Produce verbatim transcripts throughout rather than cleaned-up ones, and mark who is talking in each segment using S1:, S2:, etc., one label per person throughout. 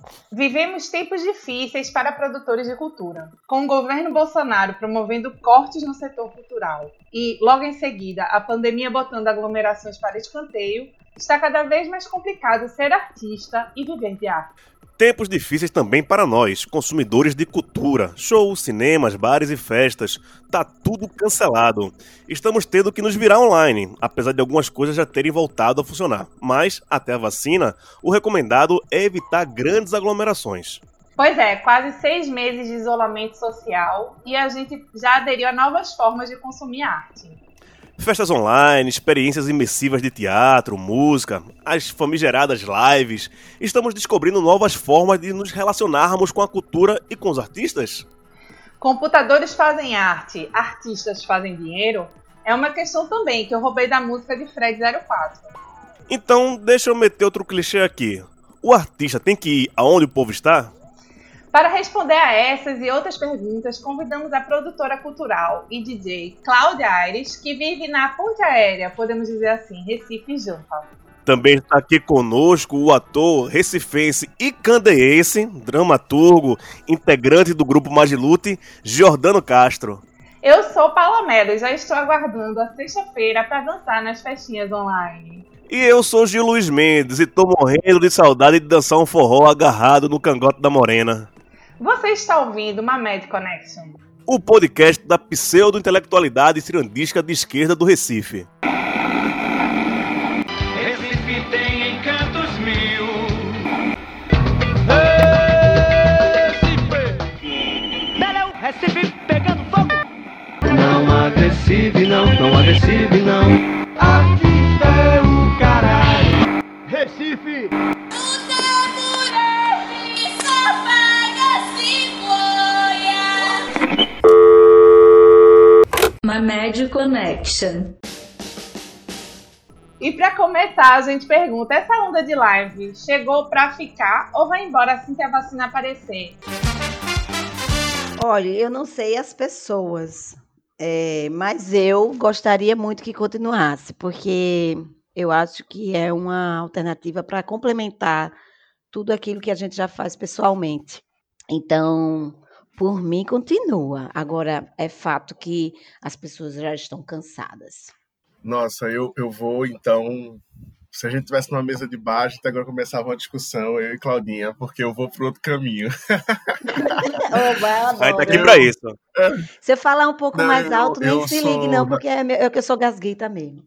S1: Vivemos tempos difíceis para produtores de cultura. Com o governo Bolsonaro promovendo cortes no setor cultural e, logo em seguida, a pandemia botando aglomerações para escanteio, está cada vez mais complicado ser artista e viver de arte.
S2: Tempos difíceis também para nós, consumidores de cultura. Shows, cinemas, bares e festas. Tá tudo cancelado. Estamos tendo que nos virar online, apesar de algumas coisas já terem voltado a funcionar. Mas, até a vacina, o recomendado é evitar grandes aglomerações.
S1: Pois é, quase seis meses de isolamento social e a gente já aderiu a novas formas de consumir arte.
S2: Festas online, experiências imersivas de teatro, música, as famigeradas lives. Estamos descobrindo novas formas de nos relacionarmos com a cultura e com os artistas.
S1: Computadores fazem arte, artistas fazem dinheiro? É uma questão também que eu roubei da música de Fred zero quatro.
S2: Então, deixa eu meter outro clichê aqui. O artista tem que ir aonde o povo está?
S1: Para responder a essas e outras perguntas, convidamos a produtora cultural e D J Cláudia Aires, que vive na ponte aérea, podemos dizer assim, Recife Jampa.
S2: Também está aqui conosco o ator recifense e candeense, dramaturgo, integrante do grupo Magilute, Giordano Castro.
S1: Eu sou Paula Mello e já estou aguardando a sexta-feira para dançar nas festinhas online.
S2: E eu sou Gil Luiz Mendes e estou morrendo de saudade de dançar um forró agarrado no cangote da morena.
S1: Você está ouvindo Mamed Connection,
S2: o podcast da pseudo-intelectualidade cirandística de esquerda do Recife.
S3: Recife tem encantos mil. Recife! Beleu, Recife pegando fogo! Não agressive não, não agressive não. Aqui é o caralho. Recife!
S4: Mamed Connection.
S1: E para começar, a gente pergunta, essa onda de live chegou para ficar ou vai embora assim que a vacina aparecer?
S5: Olha, eu não sei as pessoas, é, mas eu gostaria muito que continuasse, porque eu acho que é uma alternativa para complementar tudo aquilo que a gente já faz pessoalmente. Então, por mim, continua. Agora, é fato que as pessoas já estão cansadas.
S6: Nossa, eu, eu vou, então... Se a gente estivesse numa mesa de bar, a gente agora começava uma discussão, eu e Claudinha, porque eu vou para outro caminho.
S5: Oh,
S2: Aí tá aqui para isso.
S5: Se eu falar um pouco
S6: Não,
S5: mais
S6: eu-
S5: alto, nem
S6: eu
S5: se
S6: sou-
S5: ligue, não, porque é meu- eu que sou gasguita mesmo.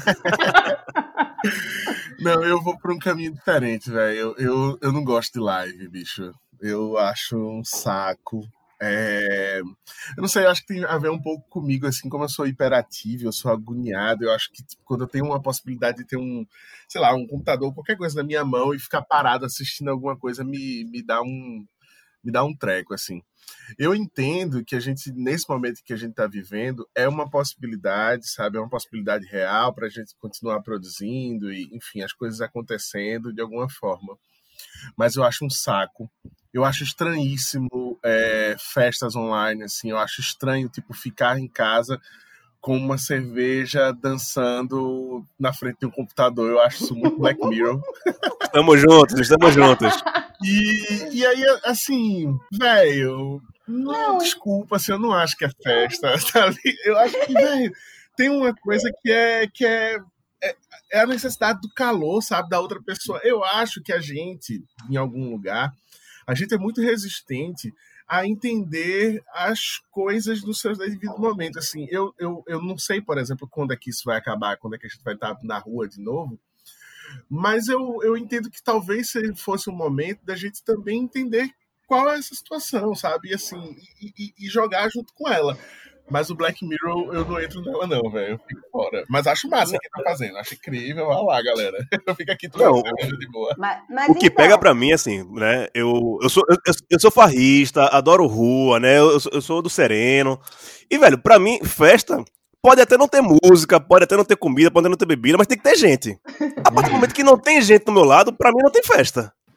S6: Não, eu vou para um caminho diferente, velho. Eu, eu, eu não gosto de live, bicho. Eu acho um saco. É... Eu não sei, eu acho que tem a ver um pouco comigo, assim, como eu sou hiperativo, eu sou agoniado, eu acho que tipo, quando eu tenho uma possibilidade de ter um, sei lá, um computador, qualquer coisa na minha mão e ficar parado assistindo alguma coisa me, me dá um me dá um treco, assim. Eu entendo que a gente, nesse momento que a gente está vivendo, é uma possibilidade, sabe? É uma possibilidade real para a gente continuar produzindo e, enfim, as coisas acontecendo de alguma forma. Mas eu acho um saco. Eu acho estranhíssimo é, festas online, assim. Eu acho estranho, tipo, ficar em casa com uma cerveja dançando na frente de um computador. Eu acho isso muito Black Mirror.
S2: Estamos juntos, estamos juntos.
S6: E, e aí, assim, velho, não, desculpa, assim, eu não acho que é festa, sabe? Eu acho que, velho, tem uma coisa que é, que é, é, é a necessidade do calor, sabe, da outra pessoa. Eu acho que a gente, em algum lugar, a gente é muito resistente a entender as coisas dos seus devidos momentos. Assim, eu, eu, eu não sei, por exemplo, quando é que isso vai acabar, quando é que a gente vai estar na rua de novo, mas eu, eu entendo que talvez fosse um momento da gente também entender qual é essa situação, sabe? E, assim, e, e, e jogar junto com ela. Mas o Black Mirror, eu não entro nela não, velho. Eu fico fora. Mas acho massa quem tá fazendo. Acho incrível. Olha lá, galera. Eu fico aqui
S2: Não,
S6: torcendo de boa.
S5: Mas, mas
S2: O que
S5: então,
S2: pega pra mim, assim, né? Eu, eu, sou, eu, eu sou farrista, adoro rua, né? Eu, sou- eu sou do sereno. E, velho, pra mim, festa pode até não ter música, pode até não ter comida, pode até não ter bebida, mas tem que ter gente. A partir do momento que não tem gente do meu lado, pra mim não tem festa.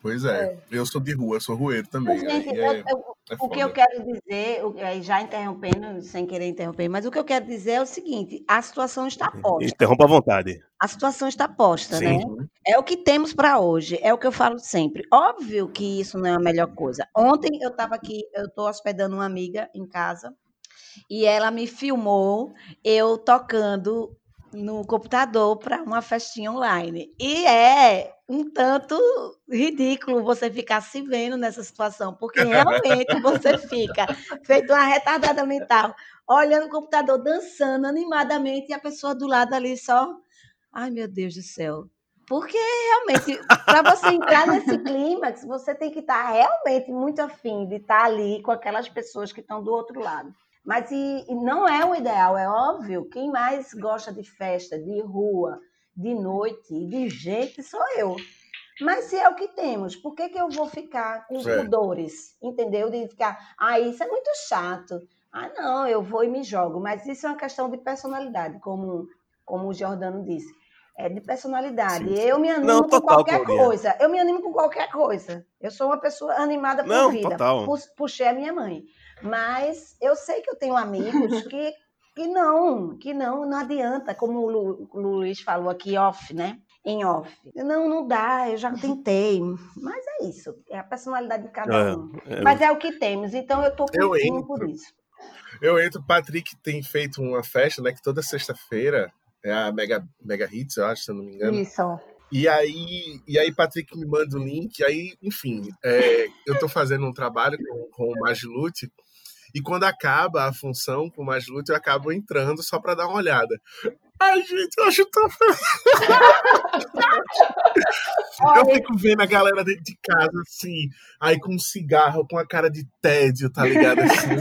S6: Pois é. é. Eu sou de rua, sou rueiro também.
S5: Gente,
S6: aí
S5: eu,
S6: é,
S5: eu,
S6: é
S5: o que eu quero dizer, já interrompendo, sem querer interromper, mas o que eu quero dizer é o seguinte: a situação está posta.
S2: Interrompa à vontade.
S5: A situação está posta,
S2: Sim.
S5: né? É o que temos para hoje, é o que eu falo sempre. Óbvio que isso não é a melhor coisa. Ontem eu estava aqui, eu estou hospedando uma amiga em casa, e ela me filmou eu tocando no computador para uma festinha online. E é um tanto ridículo você ficar se vendo nessa situação, porque realmente você fica feito uma retardada mental, olhando o computador, dançando animadamente, e a pessoa do lado ali só... Ai, meu Deus do céu. Porque realmente, para você entrar nesse clímax, você tem que estar realmente muito afim de estar ali com aquelas pessoas que estão do outro lado. Mas e, e não é o ideal, é óbvio. Quem mais gosta de festa, de rua, de noite, de gente, sou eu. Mas se é o que temos, por que, que eu vou ficar com
S6: É.
S5: pudores? Entendeu? De ficar, ah, isso é muito chato. Ah, não, eu vou e me jogo. Mas isso é uma questão de personalidade, como, como o Giordano disse. É de personalidade.
S2: Sim, sim.
S5: Eu me animo
S2: Não,
S5: com
S2: total,
S5: qualquer
S2: Claudinha.
S5: coisa. Eu me animo com qualquer coisa. Eu sou uma pessoa animada por
S2: Não,
S5: vida.
S2: total.
S5: Pu- Puxei a minha mãe. Mas eu sei que eu tenho amigos que, que não, que não, não adianta, como o, Lu, o Luiz falou aqui, off, né? Em off. Não, não dá, eu já tentei. Mas é isso, é a personalidade de cada um.
S2: É, é...
S5: Mas é o que temos, então eu tô
S6: Eu
S5: curtindo
S6: entro.
S5: por isso.
S6: Eu entro, o Patrick tem feito uma festa, né? Que toda sexta-feira é a Mega, Mega Hits, eu acho, se eu não me engano.
S1: Isso.
S6: E aí, e aí Patrick me manda o link, aí, enfim, é, eu tô fazendo um trabalho com, com o Magilute, e quando acaba a função com o Magilute, eu acabo entrando só pra dar uma olhada. Ai, gente, eu acho tão... Eu fico vendo a galera dentro de casa, assim, aí com um cigarro, com a cara de tédio, tá ligado? Assim,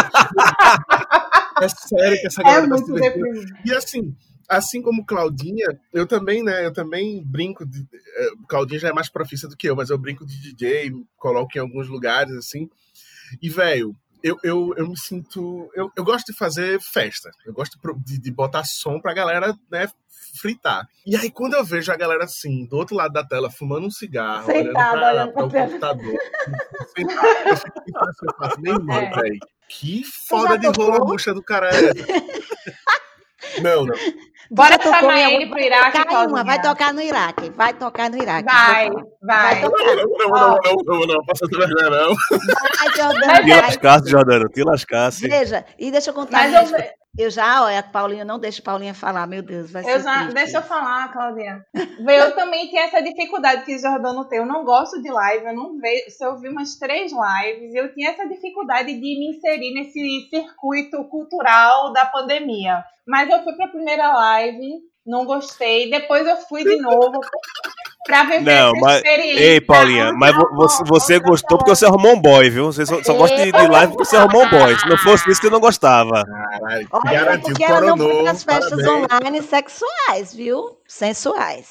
S6: é sério que essa galera
S1: É
S6: tá
S1: muito
S6: se divertindo.
S1: deprimente.
S6: E assim, assim como Claudinha, eu também, né, eu também brinco, de, é, Claudinha já é mais profissa do que eu, mas eu brinco de D J, coloco em alguns lugares, assim, e, velho, eu, eu, eu me sinto, eu, eu gosto de fazer festa, eu gosto de, de botar som pra galera, né, fritar. E aí, quando eu vejo a galera assim, do outro lado da tela, fumando um cigarro,
S5: Sentada,
S6: olhando
S5: olhando
S6: para o
S5: pra
S6: computador, sentado, eu fico pensando assim, eu faço, meu irmão,
S1: É.
S6: velho, que foda de
S5: tocou?
S6: rola bucha do cara é essa? Não, não.
S1: Bora
S5: Já tocou
S1: chamar
S5: em algum-
S1: ele pro Iraque,
S5: Vai tocar em uma,
S1: Claudinha.
S5: vai tocar no Iraque, vai tocar no Iraque.
S1: Vai,
S5: Vai
S1: vai.
S5: tocar.
S6: Não, não, não, não, não, não, passa essa vergonha, não.
S5: Vai, Jordano,
S1: Mas
S2: Te
S1: eu-
S5: vai.
S2: lascasse, Jordano, te lascasse.
S5: Veja, e deixa eu contar.
S1: Mas
S5: mais.
S1: eu,
S5: Eu já, olha, a Paulinha, não deixa a Paulinha falar, meu Deus, vai
S1: eu
S5: ser
S1: já,
S5: triste
S1: deixa eu
S5: isso.
S1: falar, Claudinha. Eu também tenho essa dificuldade que o Jordano tem. Eu não gosto de live, eu não vejo. Se eu vi umas três lives, eu tinha essa dificuldade de me inserir nesse circuito cultural da pandemia. Mas eu fui para a primeira live, não gostei. Depois eu fui de novo para viver
S2: Não,
S1: essa
S2: mas.
S1: experiência.
S2: Ei, Paulinha, mas vo- você, você gostou porque você arrumou um boy, viu? Você só, só gosta de, de live porque você arrumou um boy. Se não fosse isso, que eu não gostava.
S6: Caralho,
S5: Olha,
S6: garantiu,
S5: porque ela não foi
S6: coronou,
S5: para as festas
S6: parabéns.
S5: online sexuais, viu? Sensuais.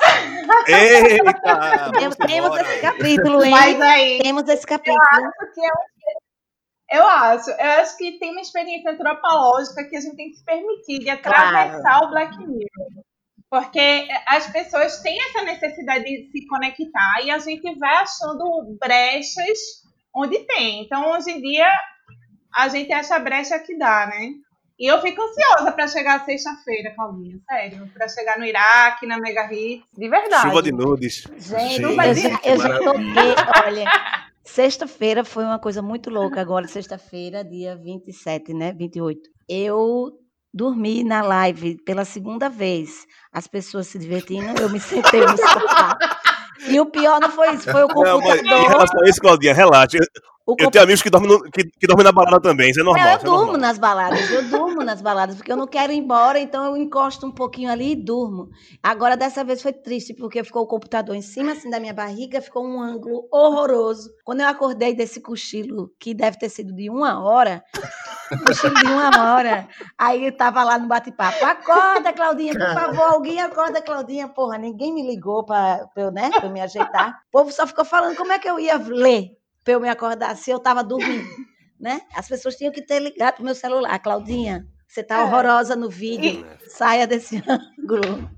S2: Eita!
S5: Temos,
S2: vamos
S5: temos
S2: embora.
S5: esse capítulo, hein?
S1: Mas aí,
S5: Temos esse capítulo.
S1: porque eu, eu acho, eu acho que tem uma experiência antropológica que a gente tem que se permitir de atravessar o Black Mirror. Porque as pessoas têm essa necessidade de se conectar e a gente vai achando brechas onde tem. Então, hoje em dia, a gente acha a brecha que dá, né? E eu fico ansiosa para chegar sexta-feira, Claudinha, sério. Para chegar no Iraque, na Mega Hits, de verdade.
S2: Chuva de nudes.
S5: Gente,
S1: Chuva
S5: eu
S1: de-
S5: já, eu já
S6: maravilha.
S5: toquei, olha, sexta-feira foi uma coisa muito louca. Agora, sexta-feira, dia vinte e sete, né? vinte e oito. Eu dormi na live pela segunda vez. As pessoas se divertindo, eu me sentei no sofá. E o pior não foi isso, foi o
S2: Não, mas em
S5: computador.
S2: relação a isso, Claudinha, relaxa. Eu,
S5: O
S2: eu
S5: compu-
S2: tenho amigos que dormem, no- que, que dormem na balada também, isso é normal.
S5: Não, eu
S2: isso é
S5: durmo
S2: normal.
S5: nas baladas, eu durmo nas baladas, porque eu não quero ir embora, então eu encosto um pouquinho ali e durmo. Agora, dessa vez foi triste, porque ficou o computador em cima assim da minha barriga, ficou um ângulo horroroso. Quando eu acordei desse cochilo, que deve ter sido de uma hora, cochilo de uma hora, aí eu tava lá no bate-papo, acorda, Claudinha, por favor, alguém acorda, Claudinha. Porra, ninguém me ligou para eu, né, pra eu me ajeitar. O povo só ficou falando como é que eu ia ler para eu me acordar se eu estava dormindo, né? As pessoas tinham que ter ligado pro meu celular. Claudinha, você tá
S1: É.
S5: horrorosa no vídeo, saia desse ângulo.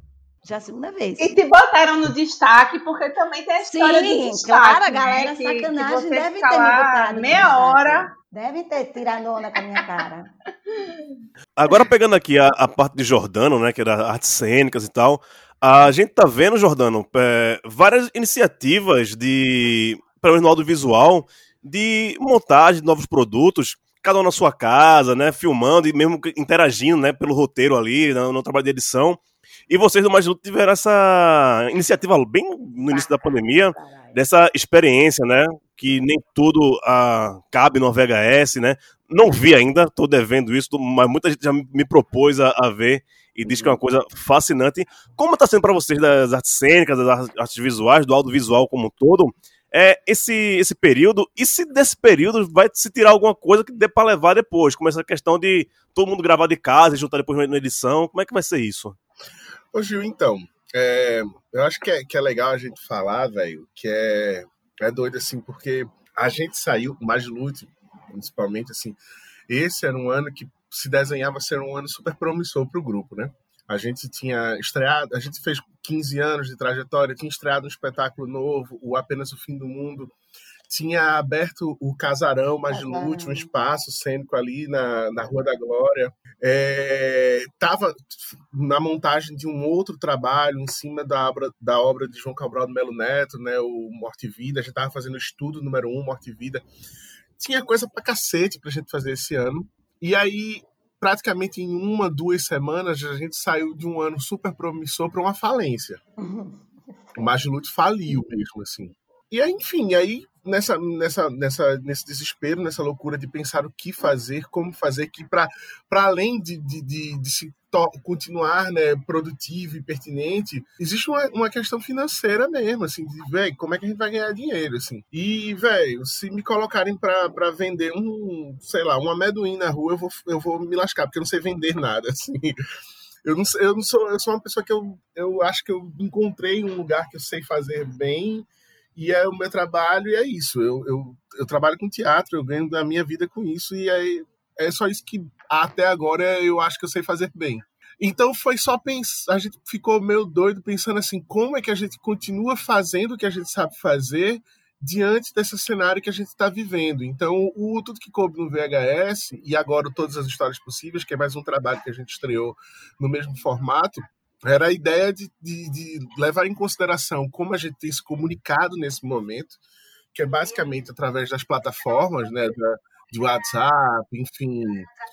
S5: Já é a segunda vez.
S1: E te botaram no destaque, porque também tem a história
S5: Sim,
S1: do destaque.
S5: claro, a galera
S1: né? que,
S5: sacanagem
S1: que você
S5: deve
S1: fica
S5: ter me
S1: lá
S5: botado no
S1: meia
S5: destaque.
S1: hora.
S5: Deve ter tirado onda com a minha cara.
S2: Agora pegando aqui a, a parte de Jordano, né, que era artes cênicas e tal, a gente tá vendo, Jordano, é, várias iniciativas de, pelo menos no audiovisual, de montagem de novos produtos, cada um na sua casa, né, filmando e mesmo interagindo, né, pelo roteiro ali, no, no trabalho de edição. E vocês do Mais Luto tiveram essa iniciativa bem no início da pandemia, dessa experiência, né, que nem tudo ah, cabe no V H S, né. Não vi ainda, tô devendo isso, mas muita gente já me propôs a, a ver e diz que é uma coisa fascinante. Como tá sendo para vocês das artes cênicas, das artes visuais, do audiovisual como um todo, é, esse, esse período, e se desse período vai se tirar alguma coisa que dê para levar depois, como essa questão de todo mundo gravar de casa e juntar depois na edição, como é que vai ser isso?
S6: Ô Gil, então, é, eu acho que é, que é legal a gente falar, velho, que é, é doido assim, porque a gente saiu, Mais Luto, principalmente, assim, esse era um ano que se desenhava ser um ano super promissor para o grupo, né? A gente tinha estreado, a gente fez quinze anos de trajetória, tinha estreado um espetáculo novo, o Apenas o Fim do Mundo, tinha aberto o Casarão Mais Luto, um espaço cênico ali na, na Rua da Glória. Estava é, na montagem de um outro trabalho em cima da obra, da obra de João Cabral do Melo Neto, né, o Morte e Vida. A gente estava fazendo o estudo número um, Morte e Vida. Tinha coisa pra cacete pra gente fazer esse ano. E aí, praticamente em uma, duas semanas, a gente saiu de um ano super promissor para uma falência. Uhum. O Mais Luto faliu mesmo, assim. E aí, enfim, aí nessa, nessa, nessa, nesse desespero, nessa loucura de pensar o que fazer, como fazer, que para além de, de, de, de se to- continuar, né, produtivo e pertinente, existe uma, uma questão financeira mesmo, assim, de, velho, como é que a gente vai ganhar dinheiro, assim? E, velho, se me colocarem para vender um, sei lá, um amendoim na rua, eu vou, eu vou me lascar, porque eu não sei vender nada, assim. Eu não, eu não sou, eu sou uma pessoa que eu, eu acho que eu encontrei um lugar que eu sei fazer bem, e é o meu trabalho, e é isso. Eu, eu, eu trabalho com teatro, eu ganho a minha vida com isso, e é, é só isso que até agora eu acho que eu sei fazer bem. Então foi só pensar, a gente ficou meio doido pensando assim, como é que a gente continua fazendo o que a gente sabe fazer diante desse cenário que a gente está vivendo. Então, o Tudo que Coube no V H S, e agora Todas as Histórias Possíveis, que é mais um trabalho que a gente estreou no mesmo formato, era a ideia de, de, de levar em consideração como a gente tem se comunicado nesse momento, que é basicamente através das plataformas, né, da, de WhatsApp, enfim,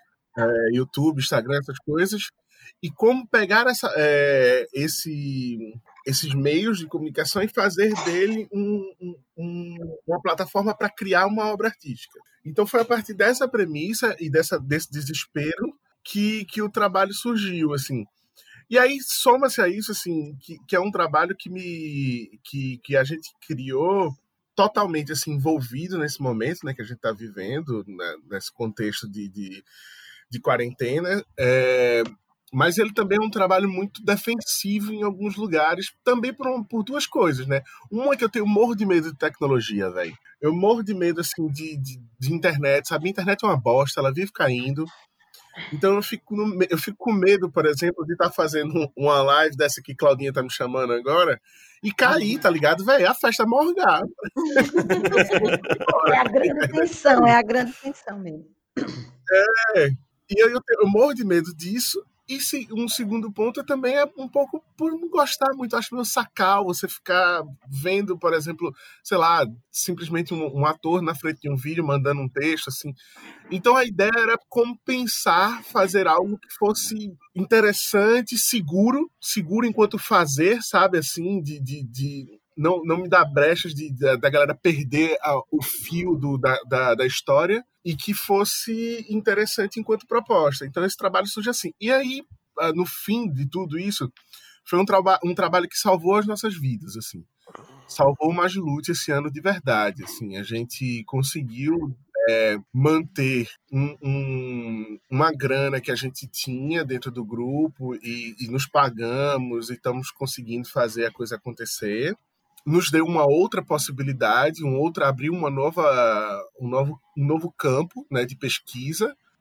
S6: é, YouTube, Instagram, essas coisas, e como pegar essa, é, esse, esses meios de comunicação e fazer dele um, um, uma plataforma para criar uma obra artística. Então foi a partir dessa premissa e dessa, desse desespero que, que o trabalho surgiu, assim. E aí soma-se a isso, assim, que, que é um trabalho que, me, que, que a gente criou totalmente assim, envolvido nesse momento, né, que a gente está vivendo, né, nesse contexto de, de, de quarentena, é, mas ele também é um trabalho muito defensivo em alguns lugares, também por, um, por duas coisas, né? Uma é que eu tenho morro de medo de tecnologia, velho. Eu morro de medo, assim, de, de, de internet, sabe? A internet é uma bosta, ela vive caindo. Então eu fico, no, eu fico com medo, por exemplo, de estar tá fazendo uma live dessa que Claudinha tá me chamando agora e cair, tá ligado? Velho, a festa morgar.
S5: É a grande tensão, é a grande tensão mesmo.
S6: É, e eu, eu morro de medo disso. E se, um segundo ponto também é um pouco por não gostar muito, acho meio sacal você ficar vendo, por exemplo, sei lá, simplesmente um, um ator na frente de um vídeo mandando um texto, assim. Então a ideia era como pensar, fazer algo que fosse interessante, seguro, seguro enquanto fazer, sabe, assim, de, de, de não, não me dar brechas de, de, da galera perder a, o fio do, da, da, da história, e que fosse interessante enquanto proposta. Então esse trabalho surge assim. E aí, no fim de tudo isso, foi um, traba- um trabalho que salvou as nossas vidas, assim. Salvou o Mais Luto esse ano de verdade, assim. A gente conseguiu é, manter um, um, uma grana que a gente tinha dentro do grupo e, e nos pagamos e estamos conseguindo fazer a coisa acontecer. Nos deu uma outra possibilidade, um outro, abriu uma nova, um, novo, um novo campo, né, de pesquisa,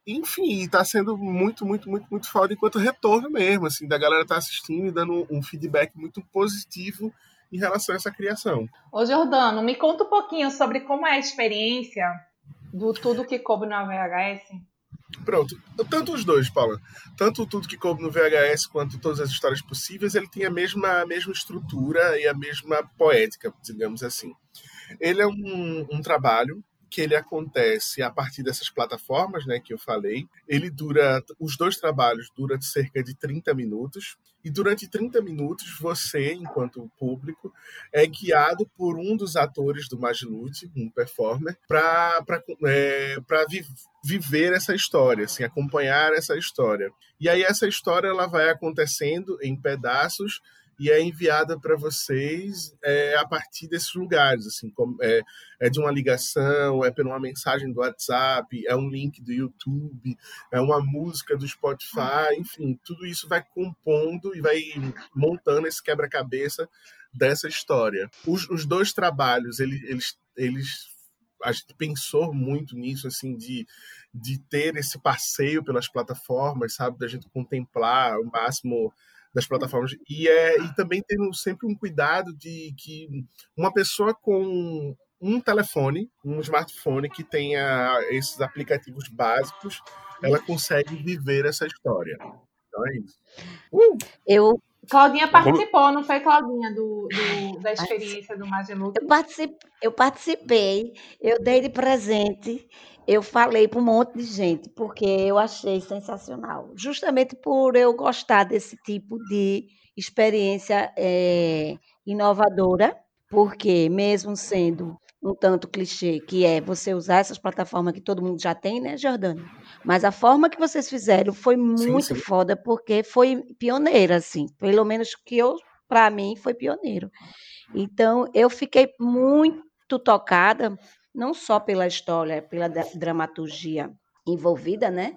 S6: enfim, tá sendo muito, muito, muito, muito foda enquanto retorno mesmo, assim, da galera tá assistindo e dando um feedback muito positivo em relação a essa criação.
S1: Ô, Jordano, me conta um pouquinho sobre como é a experiência do Tudo Que Coube no V H S.
S6: Pronto, tanto os dois, Paula, tanto Tudo Que Coube no V H S quanto Todas as Histórias Possíveis, ele tem a mesma, a mesma estrutura e a mesma poética, digamos assim. Ele é um, um trabalho que ele acontece a partir dessas plataformas, né, que eu falei. Ele dura, os dois trabalhos duram cerca de trinta minutos, e durante trinta minutos você, enquanto público, é guiado por um dos atores do Magilute, um performer, para é, vi, viver essa história, assim, acompanhar essa história. E aí essa história ela vai acontecendo em pedaços e é enviada para vocês é, a partir desses lugares, assim, como, é, é de uma ligação, é por uma mensagem do WhatsApp, é um link do YouTube, é uma música do Spotify, enfim, tudo isso vai compondo e vai montando esse quebra-cabeça dessa história. Os, os dois trabalhos, eles, eles, eles, a gente pensou muito nisso, assim, de, de ter esse passeio pelas plataformas, sabe, da gente contemplar o máximo das plataformas, e, é, e também tendo sempre um cuidado de que uma pessoa com um telefone, um smartphone que tenha esses aplicativos básicos, ela consegue viver essa história. Então é isso.
S5: Uh! Eu...
S1: Claudinha participou, não foi, Claudinha, do, do, da experiência do Magilute?
S5: Eu, particip, eu participei, eu dei de presente, eu falei para um monte de gente, porque eu achei sensacional. Justamente por eu gostar desse tipo de experiência é, inovadora, porque mesmo sendo um tanto clichê, que é você usar essas plataformas que todo mundo já tem, né, Jordano? Mas a forma que vocês fizeram foi muito sim, sim. foda, porque foi pioneira, assim. Pelo menos que eu, para mim, foi pioneiro. Então, eu fiquei muito tocada, não só pela história, pela dramaturgia envolvida, né?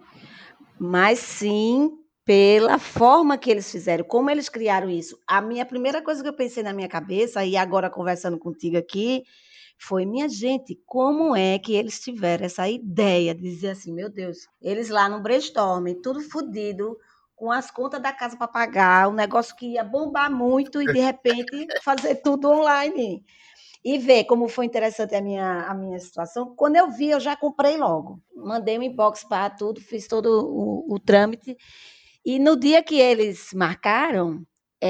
S5: Mas sim pela forma que eles fizeram, como eles criaram isso. A minha primeira coisa que eu pensei na minha cabeça, e agora conversando contigo aqui, foi, minha gente, como é que eles tiveram essa ideia de dizer assim, meu Deus, eles lá no brainstorming, tudo fodido, com as contas da casa para pagar, um negócio que ia bombar muito e, de repente, fazer tudo online. E ver como foi interessante a minha, a minha situação. Quando eu vi, eu já comprei logo. Mandei um inbox para tudo, fiz todo o, o trâmite. E no dia que eles marcaram,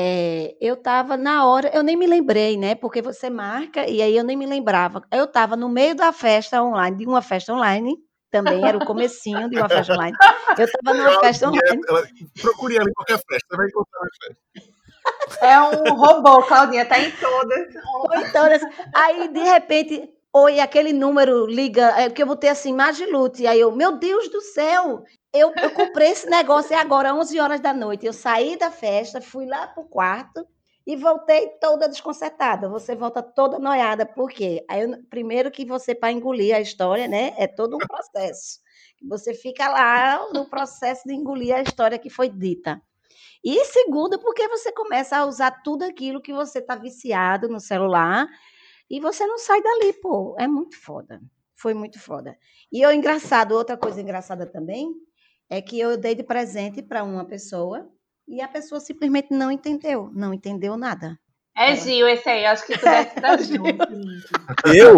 S5: é, eu estava na hora, eu nem me lembrei, né? Porque você marca, e aí eu nem me lembrava. Eu estava no meio da festa online, de uma festa online, também era o comecinho de uma festa online. Eu estava numa festa online.
S6: Ela, procure ela em qualquer festa, você vai encontrar uma festa.
S1: É um robô, Claudinha, tá em todas.
S5: Em todas. Aí, de repente, oi, aquele número liga, é, que eu botei assim, Magilute. Aí eu, meu Deus do céu, eu, eu comprei esse negócio, é agora, onze horas da noite. Eu saí da festa, fui lá pro quarto e voltei toda desconcertada. Você volta toda noiada, por quê? Aí, eu, primeiro que você, para engolir a história, né, é todo um processo. Você fica lá no processo de engolir a história que foi dita. E segundo, porque você começa a usar tudo aquilo que você está viciado no celular e você não sai dali, pô. É muito foda. Foi muito foda. E o engraçado, outra coisa engraçada também, é que eu dei de presente para uma pessoa e a pessoa simplesmente não entendeu. Não entendeu nada.
S1: É Gil, esse aí. Acho que tu deve estar junto.
S2: Eu?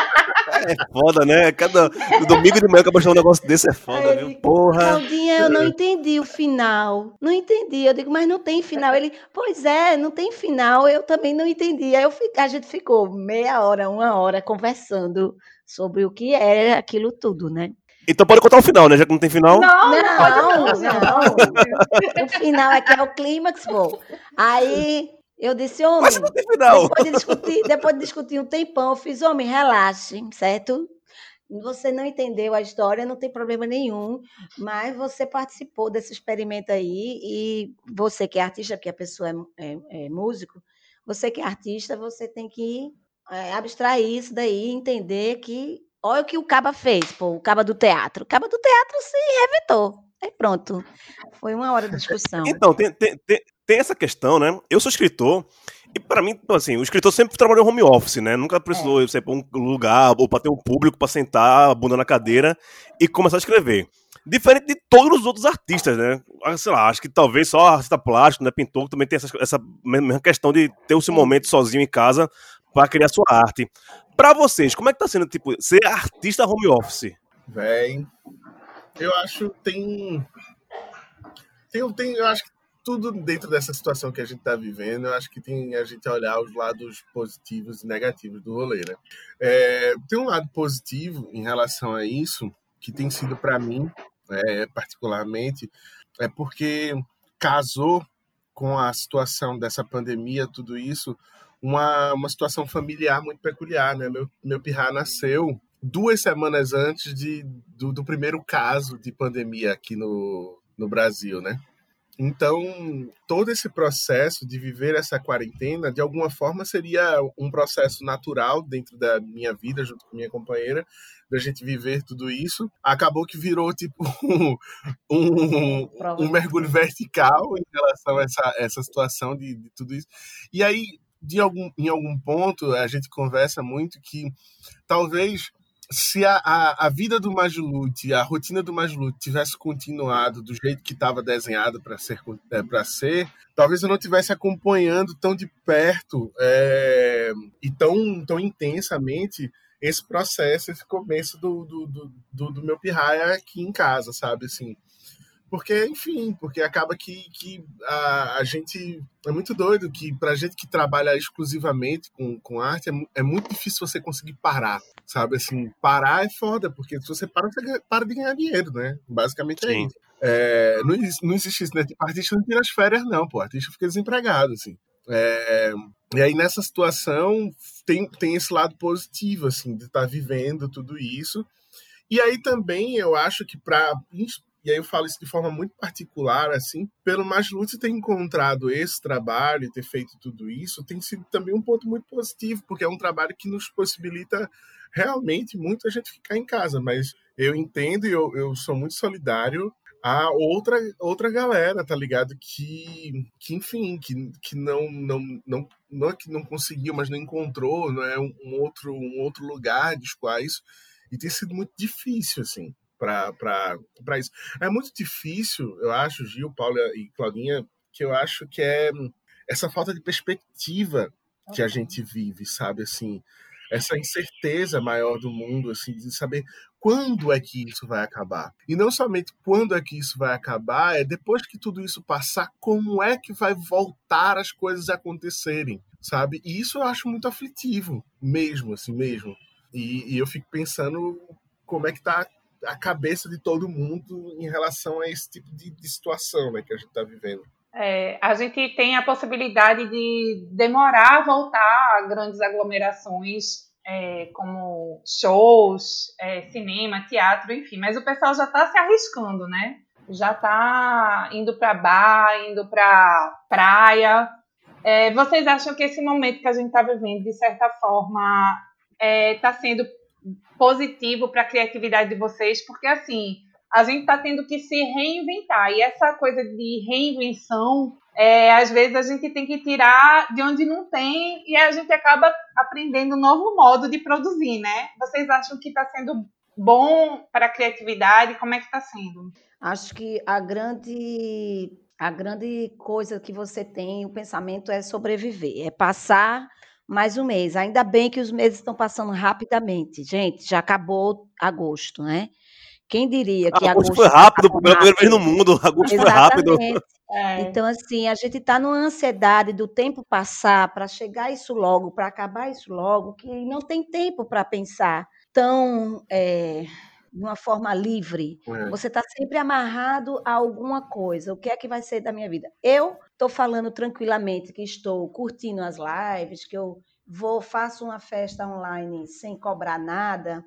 S2: É foda, né? Cada no domingo de manhã que eu baixar um negócio desse é foda,
S5: ele,
S2: viu? Porra.
S5: Claudinha, eu não entendi o final. Não entendi. Eu digo, mas não tem final. Ele, pois é, não tem final. Eu também não entendi. Aí eu, a gente ficou meia hora, uma hora conversando sobre o que era aquilo tudo, né?
S2: Então pode contar o final, né? Já que não tem final.
S1: Não,
S5: não,
S1: não, pode
S5: não. não. O final aqui é o clímax, pô. Aí eu disse, homem,
S2: mas não tem final.
S5: Depois de discutir, depois de discutir um tempão, eu fiz, homem, relaxe, certo? Você não entendeu a história, não tem problema nenhum, mas você participou desse experimento aí e você que é artista, porque a pessoa é, é, é músico, você que é artista, você tem que é, abstrair isso daí, entender que, olha o que o Caba fez, pô, o Caba do teatro. O Caba do teatro se reventou. Aí pronto, foi uma hora de discussão.
S2: Então, tem, tem, tem, tem essa questão, né? Eu sou escritor, e para mim, assim, o escritor sempre trabalhou em home office, né? Nunca precisou é. ir para um lugar ou para ter um público para sentar, a bunda na cadeira e começar a escrever. Diferente de todos os outros artistas, né? Sei lá, acho que talvez só artista plástico, né, pintor, também tem essa, essa mesma questão de ter o seu momento sozinho em casa para criar sua arte. Para vocês, como é que tá sendo, tipo, ser artista home office?
S6: Véi, eu acho que tem, tem, tem... Eu acho que tudo dentro dessa situação que a gente tá vivendo, eu acho que tem a gente olhar os lados positivos e negativos do rolê, né? É, tem um lado positivo em relação a isso, que tem sido para mim, é, particularmente, é porque casou com a situação dessa pandemia, tudo isso, uma, uma situação familiar muito peculiar, né? Meu, meu pirra nasceu duas semanas antes de, do, do primeiro caso de pandemia aqui no, no Brasil, né? Então, todo esse processo de viver essa quarentena, de alguma forma, seria um processo natural dentro da minha vida, junto com minha companheira, da gente viver tudo isso. Acabou que virou, tipo, um, um mergulho vertical em relação a essa, essa situação de, de tudo isso. E aí, de algum, em algum ponto, a gente conversa muito que talvez... se a, a, a vida do Majlute, a rotina do Majlute tivesse continuado do jeito que estava desenhado para ser, é, para ser, talvez eu não estivesse acompanhando tão de perto é, e tão, tão intensamente esse processo, esse começo do, do, do, do, do meu pirraia aqui em casa, sabe, assim. Porque, enfim, porque acaba que, que a, a gente... É muito doido que, pra gente que trabalha exclusivamente com, com arte, é, é muito difícil você conseguir parar, sabe? Assim, parar é foda, porque se você para, você para de ganhar dinheiro, né? Basicamente é
S2: Sim.
S6: isso. É, não, não existe isso, né? Tipo, artista não tira as férias, não, pô. Artista fica desempregado, assim. É, e aí, nessa situação, tem, tem esse lado positivo, assim, de estar vivendo tudo isso. E aí também, eu acho que para... E aí eu falo isso de forma muito particular, assim, pelo Majlute ter encontrado esse trabalho e ter feito tudo isso, tem sido também um ponto muito positivo, porque é um trabalho que nos possibilita realmente muito a gente ficar em casa, mas eu entendo e eu, eu sou muito solidário a outra, outra galera, tá ligado? Que, que enfim, que, que não, não, não, não é que não conseguiu, mas não encontrou, não é um, um, outro, um outro lugar de escoar isso, e tem sido muito difícil, assim. Para isso. É muito difícil, eu acho, Gil, Paula e Claudinha, que eu acho que é essa falta de perspectiva que a gente vive, sabe, assim, essa incerteza maior do mundo, assim, de saber quando é que isso vai acabar. E não somente quando é que isso vai acabar, é depois que tudo isso passar, como é que vai voltar as coisas a acontecerem, sabe? E isso eu acho muito aflitivo, mesmo, assim, mesmo. E, e eu fico pensando como é que tá a cabeça de todo mundo em relação a esse tipo de, de situação, né, que a gente está vivendo.
S1: É, a gente tem a possibilidade de demorar a voltar a grandes aglomerações, é, como shows, é, cinema, teatro, enfim, mas o pessoal já está se arriscando, né? Já está indo para bar, indo para praia. É, vocês acham que esse momento que a gente está vivendo, de certa forma, está é, sendo positivo para a criatividade de vocês? Porque, assim, a gente está tendo que se reinventar, e essa coisa de reinvenção, é, às vezes a gente tem que tirar de onde não tem, e a gente acaba aprendendo um novo modo de produzir, né? Vocês acham que está sendo bom para a criatividade? Como é que está sendo?
S5: Acho que a grande, a grande coisa que você tem, o pensamento é sobreviver, é passar mais um mês. Ainda bem que os meses estão passando rapidamente. Gente, já acabou agosto, né? Quem diria que
S2: agosto
S5: agosto
S2: foi rápido,
S5: pela
S2: primeira vez no mundo. Agosto foi rápido.
S5: É. Então, assim, a gente está numa ansiedade do tempo passar para chegar isso logo, para acabar isso logo, que não tem tempo para pensar tão é, de uma forma livre. É. Você está sempre amarrado a alguma coisa. O que é que vai ser da minha vida? Eu estou falando tranquilamente que estou curtindo as lives, que eu vou faço uma festa online sem cobrar nada,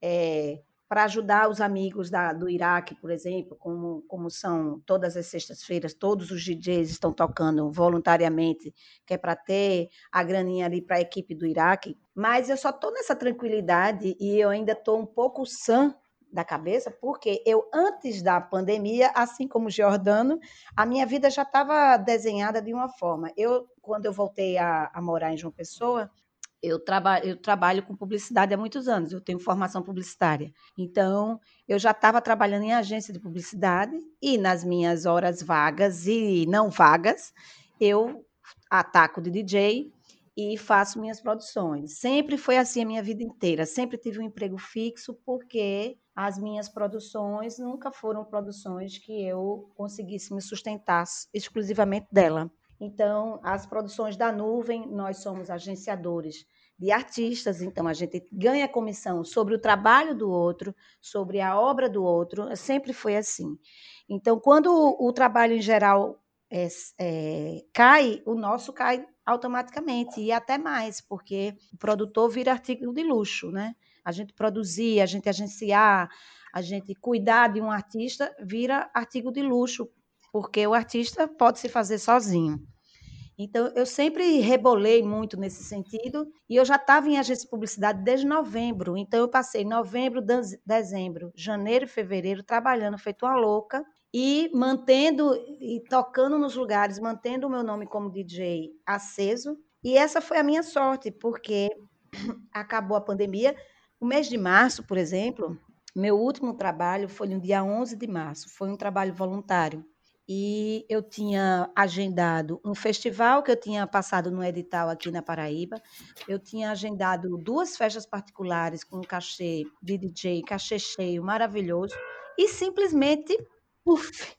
S5: é, para ajudar os amigos da, do Iraque, por exemplo, como, como são todas as sextas-feiras, todos os D Js estão tocando voluntariamente, que é para ter a graninha ali para a equipe do Iraque. Mas eu só estou nessa tranquilidade e eu ainda estou um pouco sã da cabeça, porque eu, antes da pandemia, assim como o Giordano, a minha vida já estava desenhada de uma forma. Eu, quando eu voltei a, a morar em João Pessoa, Eu, traba, eu trabalho com publicidade há muitos anos, eu tenho formação publicitária. Então, eu já estava trabalhando em agência de publicidade e nas minhas horas vagas e não vagas, eu ataco de D J e faço minhas produções. Sempre foi assim a minha vida inteira, sempre tive um emprego fixo, porque as minhas produções nunca foram produções que eu conseguisse me sustentar exclusivamente dela. Então, as produções da Nuvem, nós somos agenciadores de artistas, então a gente ganha comissão sobre o trabalho do outro, sobre a obra do outro, sempre foi assim. Então, quando o, o trabalho em geral é, é, cai, o nosso cai automaticamente, e até mais, porque o produtor vira artigo de luxo, né? A gente produzir, a gente agenciar, a gente cuidar de um artista, vira artigo de luxo, porque o artista pode se fazer sozinho. Então, eu sempre rebolei muito nesse sentido, e eu já estava em agência de publicidade desde novembro. Então, eu passei novembro, dezembro, janeiro e fevereiro trabalhando feito uma louca e mantendo e tocando nos lugares, mantendo o meu nome como D J aceso. E essa foi a minha sorte, porque acabou a pandemia. O mês de março, por exemplo, meu último trabalho foi no dia onze de março, foi um trabalho voluntário. E eu tinha agendado um festival que eu tinha passado no edital aqui na Paraíba, eu tinha agendado duas festas particulares com um cachê de D J, cachê cheio, maravilhoso, e simplesmente, uf,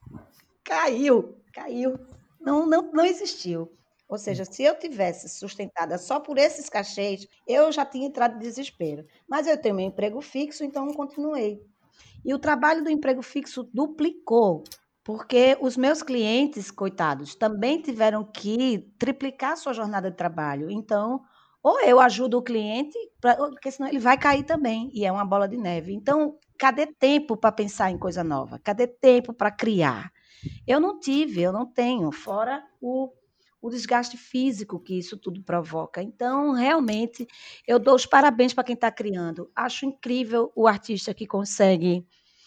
S5: caiu, caiu, não, não, não existiu. Ou seja, se eu tivesse sustentada só por esses cachês, eu já tinha entrado em desespero. Mas eu tenho meu emprego fixo, então eu continuei. E o trabalho do emprego fixo duplicou, porque os meus clientes, coitados, também tiveram que triplicar sua jornada de trabalho. Então, ou eu ajudo o cliente, pra, porque senão ele vai cair também, e é uma bola de neve. Então, cadê tempo para pensar em coisa nova? Cadê tempo para criar? Eu não tive, eu não tenho, fora o, o desgaste físico que isso tudo provoca. Então, realmente, eu dou os parabéns para quem está criando. Acho incrível o artista que consegue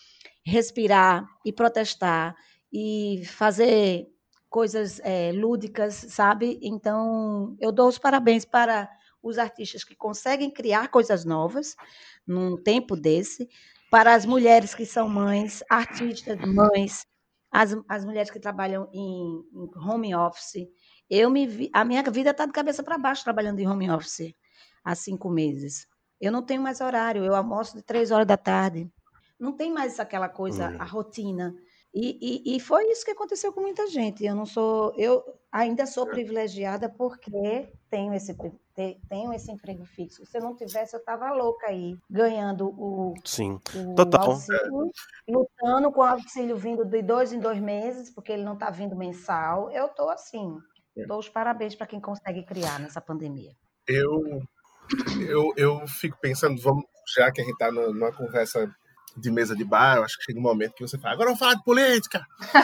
S5: respirar e protestar e fazer coisas é, lúdicas, sabe? Então, eu dou os parabéns para os artistas que conseguem criar coisas novas num tempo desse, para as mulheres que são mães, artistas, mães, as, as mulheres que trabalham em, em home office. Eu me vi, a minha vida está de cabeça para baixo trabalhando em home office há cinco meses. Eu não tenho mais horário, eu almoço de três horas da tarde. Não tem mais aquela coisa, a rotina. E, e, e foi isso que aconteceu com muita gente. Eu não sou, eu ainda sou privilegiada porque tenho esse, tenho esse emprego fixo. Se eu não tivesse, eu estava louca aí, ganhando o,
S2: Sim,
S5: o
S2: total.
S5: auxílio, lutando com o auxílio vindo de dois em dois meses, porque ele não está vindo mensal. Eu estou assim, dou os parabéns para quem consegue criar nessa pandemia.
S6: Eu, eu, eu fico pensando, vamos, já que a gente está numa conversa de mesa de bar, eu acho que chega um momento que você fala, agora eu vou falar de política.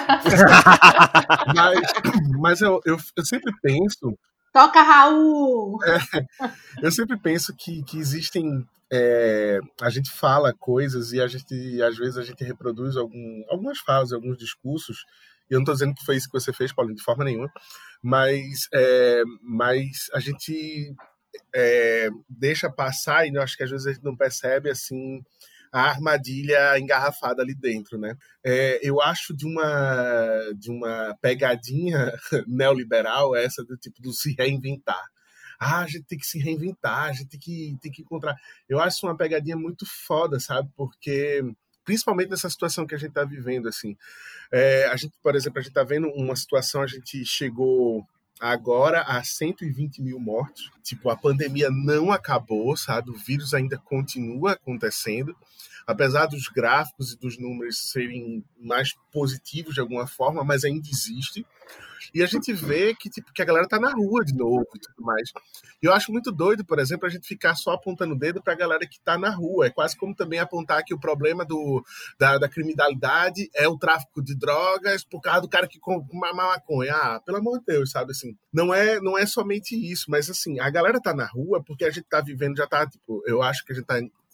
S6: mas mas eu, eu, eu sempre penso...
S1: Toca, Raul!
S6: É, eu sempre penso que, que existem... É, a gente fala coisas e a gente, às vezes a gente reproduz algum, algumas falas, alguns discursos, e eu não estou dizendo que foi isso que você fez, Paulinho, de forma nenhuma, mas, é, mas a gente é, deixa passar e eu acho que às vezes a gente não percebe, assim... a armadilha engarrafada ali dentro, né? É, eu acho de uma, de uma pegadinha neoliberal essa do tipo do se reinventar. Ah, a gente tem que se reinventar, a gente tem que, tem que encontrar... Eu acho uma pegadinha muito foda, sabe? Porque, principalmente nessa situação que a gente está vivendo, assim. É, a gente, por exemplo, a gente está vendo uma situação, a gente chegou... agora há cento e vinte mil mortos. Tipo, a pandemia não acabou, sabe? O vírus ainda continua acontecendo. Apesar dos gráficos e dos números serem mais positivos de alguma forma, mas ainda existe. E a gente vê que, tipo, que a galera tá na rua de novo e tudo mais. E eu acho muito doido, por exemplo, a gente ficar só apontando o dedo pra galera que tá na rua. É quase como também apontar que o problema do, da, da criminalidade é o tráfico de drogas por causa do cara que compra uma maconha. Ah, pelo amor de Deus, sabe, assim. Não é, não é somente isso, mas, assim, a galera tá na rua porque a gente tá vivendo, já tá, tipo, eu acho que a gente tá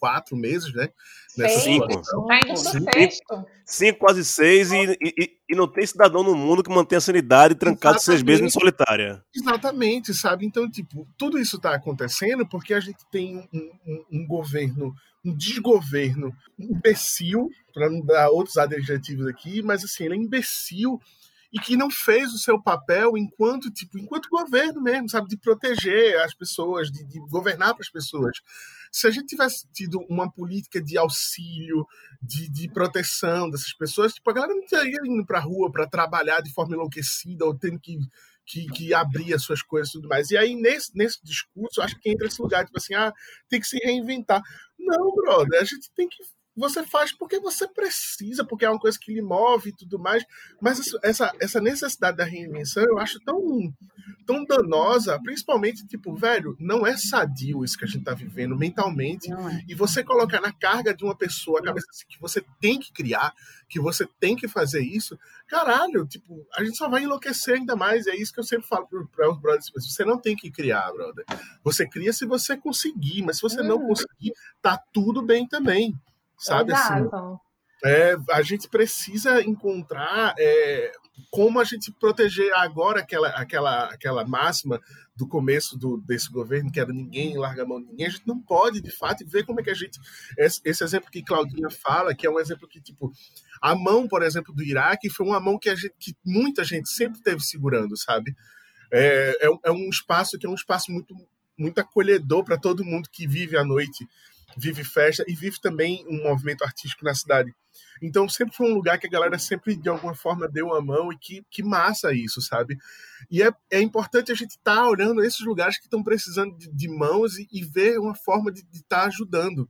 S6: quatro meses, né? Nessa
S1: Seis,
S2: Cinco.
S6: situação.
S1: tá indo pro
S6: Cinco.
S1: sexto.
S2: Cinco, quase seis, e, e, e não tem cidadão no mundo que mantenha a sanidade trancado seis meses em
S6: Exatamente.
S2: solitária.
S6: Exatamente, sabe? Então, tipo, tudo isso está acontecendo porque a gente tem um, um, um governo, um desgoverno imbecil, para não dar outros adjetivos aqui, mas assim, ele é imbecil e que não fez o seu papel enquanto, tipo, enquanto governo mesmo, sabe? De proteger as pessoas, de, de governar para as pessoas. Se a gente tivesse tido uma política de auxílio, de, de proteção dessas pessoas, tipo, a galera não estaria indo para a rua para trabalhar de forma enlouquecida ou tendo que Que, que abrir as suas coisas e tudo mais. E aí, nesse, nesse discurso, acho que entra esse lugar, tipo assim, ah, tem que se reinventar. Não, brother, a gente tem que... Você faz porque você precisa, porque é uma coisa que lhe move e tudo mais, mas essa, essa necessidade da reinvenção eu acho tão, tão danosa, principalmente, tipo, velho, não é sadio isso que a gente tá vivendo mentalmente,
S5: Não é.
S6: e você colocar na carga de uma pessoa a cabeça assim, que você tem que criar, que você tem que fazer isso, caralho, tipo, a gente só vai enlouquecer ainda mais, é isso que eu sempre falo para os brothers, você não tem que criar, brother, você cria se você conseguir, mas se você não conseguir, tá tudo bem também, sabe, assim,
S1: Exato.
S6: é, a gente precisa encontrar é, como a gente proteger agora aquela, aquela, aquela máxima do começo do, desse governo, que era ninguém larga a mão de ninguém. A gente não pode, de fato, ver como é que a gente... Esse, esse exemplo que Claudinha fala, que é um exemplo que, tipo, a mão, por exemplo, do Iraque foi uma mão que, a gente, que muita gente sempre esteve segurando, sabe? É, é, é um espaço que é um espaço muito, muito acolhedor para todo mundo que vive à noite, vive festa e vive também um movimento artístico na cidade. Então sempre foi um lugar que a galera sempre de alguma forma deu a mão e que, que massa isso, sabe? E é, é importante a gente estar tá olhando esses lugares que estão precisando de, de mãos e, e ver uma forma de estar tá ajudando.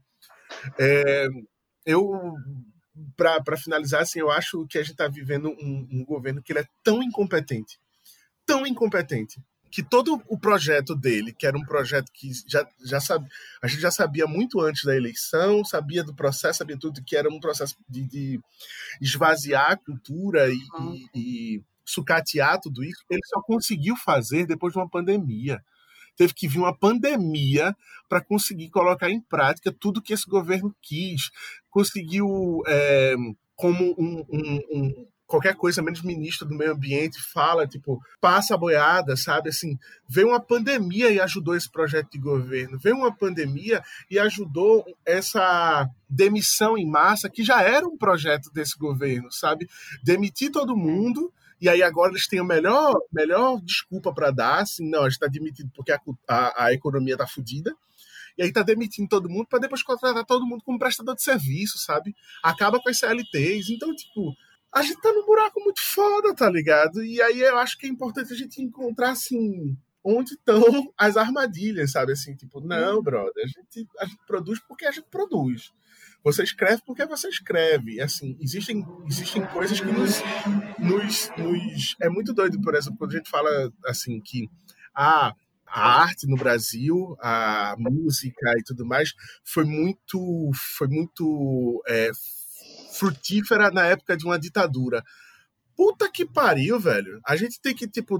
S6: É, eu, para finalizar, assim, eu acho que a gente está vivendo um, um governo que ele é tão incompetente, tão incompetente, que todo o projeto dele, que era um projeto que já, já sabe, a gente já sabia muito antes da eleição, sabia do processo, sabia tudo, que era um processo de, de esvaziar a cultura e, e, e sucatear tudo isso, ele só conseguiu fazer depois de uma pandemia. Teve que vir uma pandemia para conseguir colocar em prática tudo que esse governo quis. Conseguiu, é, como um... um, um qualquer coisa, menos ministro do meio ambiente, fala, tipo, passa a boiada, sabe? Assim, veio uma pandemia e ajudou esse projeto de governo. Veio uma pandemia e ajudou essa demissão em massa, que já era um projeto desse governo, sabe? Demitir todo mundo, e aí agora eles têm a melhor, melhor desculpa para dar, assim, não, a gente está demitido porque a, a, a economia está fodida. E aí tá demitindo todo mundo para depois contratar todo mundo como prestador de serviço, sabe? Acaba com as C L Ts. Então, tipo, a gente tá num buraco muito foda, tá ligado? E aí eu acho que é importante a gente encontrar, assim, onde estão as armadilhas, sabe? Assim, tipo, não, brother, a gente, a gente produz porque a gente produz. Você escreve porque você escreve. E, assim, existem, existem coisas que nos, nos, nos... É muito doido, por exemplo, quando a gente fala, assim, que... Ah, a arte no Brasil, a música e tudo mais, foi muito... Foi muito... É, frutífera na época de uma ditadura. Puta que pariu, velho. A gente tem que, tipo,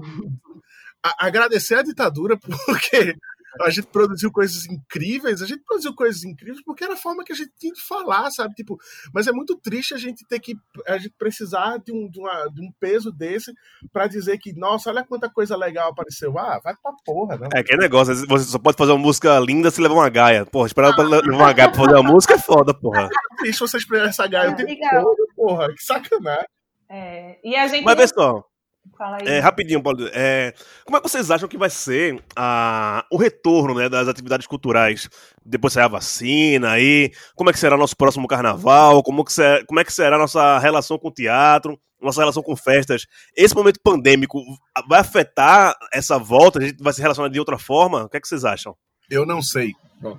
S6: a- agradecer a ditadura porque a gente produziu coisas incríveis. A gente produziu coisas incríveis porque era a forma que a gente tinha de falar, sabe? Tipo, mas é muito triste a gente ter que... A gente precisar de um, de uma, de um peso desse pra dizer que, nossa, olha quanta coisa legal apareceu. Ah, vai pra porra, não.
S2: É aquele negócio, você só pode fazer uma música linda se levar uma gaia. Porra, esperar pra levar uma gaia pra fazer uma música é foda, porra.
S6: É triste você esperar essa gaia o
S5: É,
S6: tempo
S1: legal.
S6: todo, porra. Que sacanagem.
S1: É, e a gente
S2: Mas,
S1: não...
S2: pessoal,
S1: Fala aí.
S2: é, rapidinho, Paulo, é, como é que vocês acham que vai ser a, o retorno, né, das atividades culturais depois que sair a vacina aí? Como é que será nosso próximo carnaval? Como, que ser, como é que será a nossa relação com o teatro? Nossa relação com festas? Esse momento pandêmico vai afetar essa volta? A gente vai se relacionar de outra forma? O que é que vocês acham?
S6: Eu não sei. Pronto.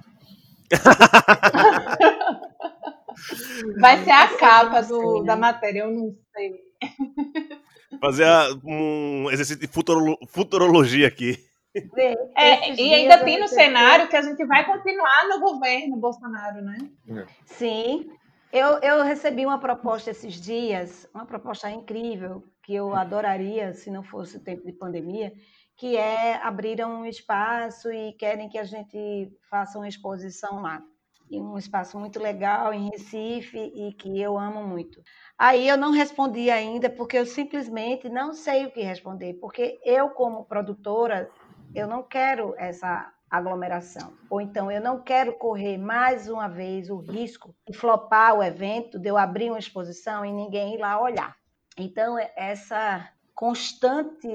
S1: Vai ser a capa do, da matéria, eu não sei.
S2: Fazer a- um exercício de futuro, futurologia aqui.
S1: É,
S5: Esses
S1: e
S5: dias
S1: ainda
S5: eu
S1: tem no
S5: recebi-
S1: cenário que a gente vai continuar no governo Bolsonaro, né?
S5: Sim, eu, eu recebi uma proposta esses dias, uma proposta incrível, que eu adoraria se não fosse o tempo de pandemia, que é abrir um espaço e querem que a gente faça uma exposição lá. em um espaço muito legal em Recife e que eu amo muito. Aí eu não respondi ainda porque eu simplesmente não sei o que responder, porque eu, como produtora, eu não quero essa aglomeração. Ou então eu não quero correr mais uma vez o risco de flopar o evento, de eu abrir uma exposição e ninguém ir lá olhar. Então, essa constante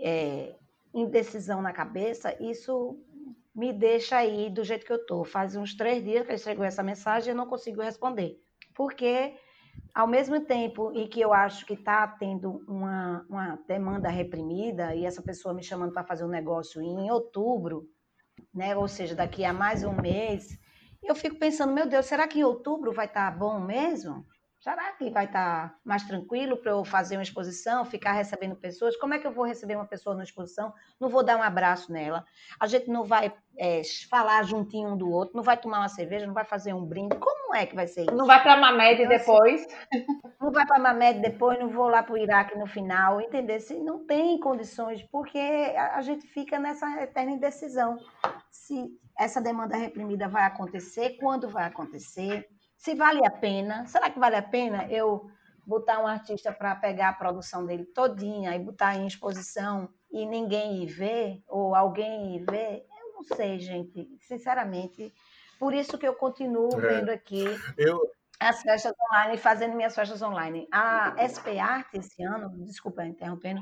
S5: é, indecisão na cabeça, isso me deixa aí do jeito que eu estou. Faz uns três dias que chegou essa mensagem e eu não consigo responder. Porque, ao mesmo tempo em que eu acho que está tendo uma, uma demanda reprimida e essa pessoa me chamando para fazer um negócio em outubro, né? Ou seja, daqui a mais um mês, eu fico pensando, meu Deus, será que em outubro vai estar bom mesmo? Será que vai estar mais tranquilo para eu fazer uma exposição, ficar recebendo pessoas? Como é que eu vou receber uma pessoa numa exposição? Não vou dar um abraço nela. A gente não vai é, falar juntinho um do outro, não vai tomar uma cerveja, não vai fazer um brinde. Como é que vai ser isso?
S1: Não vai para a Mamed então, depois?
S5: Não vai para a Mamed depois, não vou lá para o Iraque no final, entendeu? Se não tem condições, porque a gente fica nessa eterna indecisão. Se essa demanda reprimida vai acontecer, quando vai acontecer? Se vale a pena, será que vale a pena eu botar um artista para pegar a produção dele todinha e botar em exposição e ninguém ir ver, ou alguém ir ver? Eu não sei, gente, sinceramente. Por isso que eu continuo é. vendo aqui
S6: eu...
S5: as festas online, fazendo minhas festas online. A S P Art esse ano, desculpa interrompendo,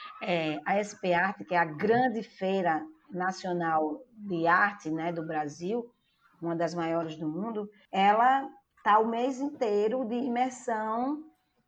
S5: é, a S P Art, que é a grande feira nacional de arte, né, do Brasil, uma das maiores do mundo, ela está o mês inteiro de imersão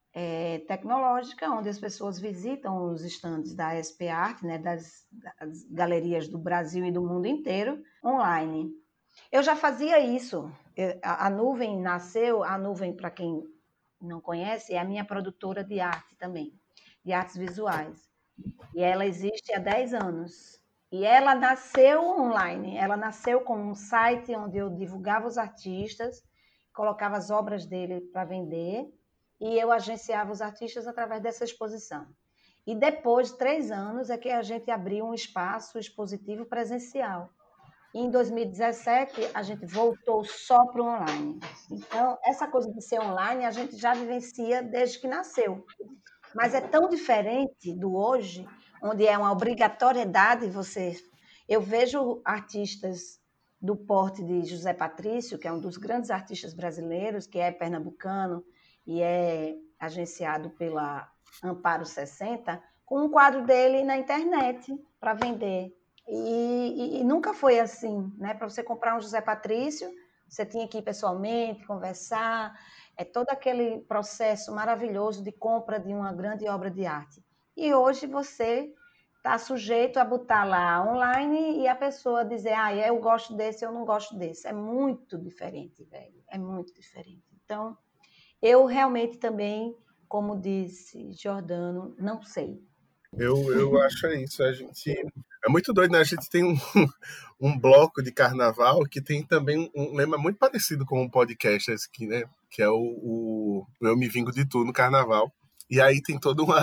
S5: é, tecnológica, onde as pessoas visitam os estandes da S P Art, né, das, das galerias do Brasil e do mundo inteiro, online. Eu já fazia isso. Eu, a, a Nuvem nasceu, a Nuvem, para quem não conhece, é a minha produtora de arte também, de artes visuais. E ela existe há dez anos. E ela nasceu online, ela nasceu com um site onde eu divulgava os artistas, colocava as obras dele para vender e eu agenciava os artistas através dessa exposição. E depois de três anos é que a gente abriu um espaço expositivo presencial. E em dois mil e dezessete, a gente voltou só para o online. Então, essa coisa de ser online, a gente já vivencia desde que nasceu. Mas é tão diferente do hoje, onde é uma obrigatoriedade você... Eu vejo artistas do porte de José Patrício, que é um dos grandes artistas brasileiros, que é pernambucano e é agenciado pela Amparo sessenta, com um quadro dele na internet para vender. E, e, e nunca foi assim, né? Para você comprar um José Patrício, você tinha que ir pessoalmente, conversar, é todo aquele processo maravilhoso de compra de uma grande obra de arte. E hoje você está sujeito a botar lá online e a pessoa dizer, ah, eu gosto desse, eu não gosto desse. É muito diferente, velho. É muito diferente. Então, eu realmente também, como disse Jordano, não sei.
S6: Eu, eu acho isso. A gente... É muito doido, né? A gente tem um, um bloco de carnaval que tem também um lema muito parecido com um podcast esse aqui, né? Que é o, o Eu Me Vingo de Tu no carnaval. E aí tem toda uma...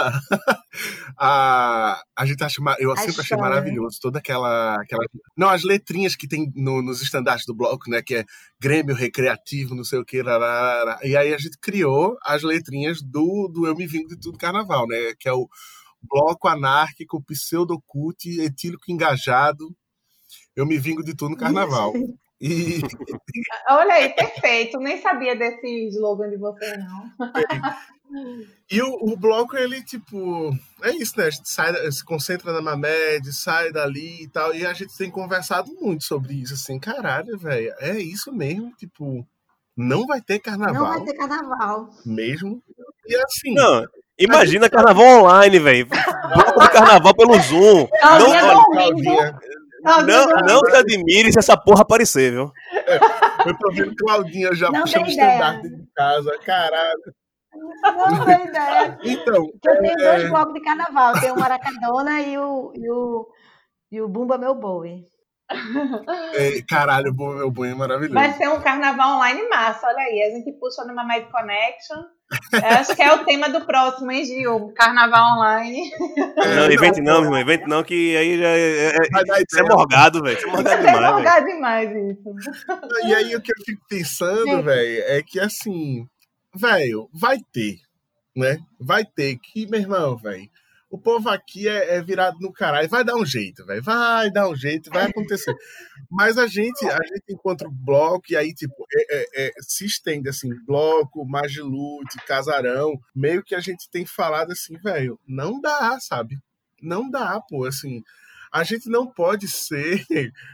S6: a, a gente acha... Eu a sempre achei maravilhoso toda aquela, aquela... Não, as letrinhas que tem no, nos estandartes do bloco, né? Que é Grêmio Recreativo, não sei o que. Rarara. E aí a gente criou as letrinhas do, do Eu Me Vingo de Tu no carnaval, né? Que é o bloco anárquico, pseudocult, etílico engajado. Eu me vingo de tu no carnaval. E...
S1: Olha aí, perfeito. Nem sabia desse slogan de você, não.
S6: E o, o bloco, ele, tipo... É isso, né? A gente sai, se concentra na Mamed, sai dali e tal. E a gente tem conversado muito sobre isso. Assim, caralho, velho. É isso mesmo, tipo... Não vai ter carnaval.
S5: Não vai ter carnaval.
S6: Mesmo. E assim...
S2: Não, imagina carnaval online, velho. Bloco de carnaval pelo Zoom. Não,
S6: Claudinha,
S2: não, não, não se admire se essa porra aparecer, viu?
S6: É, eu tô vendo Claudinha já
S5: não
S6: puxando estandarte de casa, caralho.
S5: Não tem ideia.
S6: Então,
S5: eu tenho é... dois blocos de carnaval. Tem o Maracadona e o, e o, e o Bumba Meu Boi.
S6: É, caralho, o Bom Meu Boi é maravilhoso.
S1: Vai ser um carnaval online massa, olha aí. A gente puxa numa Mad Connection. Eu acho que é o tema do próximo, hein, Gil? Carnaval online.
S2: É, não, evento não, meu irmão. Evento não, que aí já é, é, isso é morgado, velho. Isso é morgado
S1: Isso é
S2: demais,
S1: morgado demais, isso.
S6: E aí o que eu fico pensando, velho, é que assim, velho, vai ter, né? Vai ter que, meu irmão, velho, o povo aqui é, é virado no caralho. Vai dar um jeito, velho. Vai dar um jeito, vai acontecer. Mas a gente, a gente encontra o bloco e aí, tipo, é, é, é, se estende, assim, bloco, Magilute, Casarão. Meio que a gente tem falado assim, velho, não dá, sabe? Não dá, pô, assim. A gente não pode ser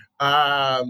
S6: a,